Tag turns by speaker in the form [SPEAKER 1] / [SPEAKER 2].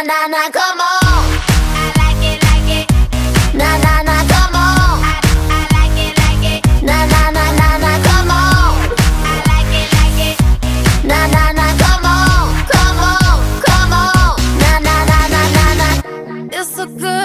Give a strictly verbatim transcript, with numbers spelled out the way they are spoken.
[SPEAKER 1] na na, come on. I like it, like it. Na na na, come on. I, I like it, like it. Na na na na na, come on. I like it, like it. Na na na, come on, come on, come on. Na na na na na na. It's so good.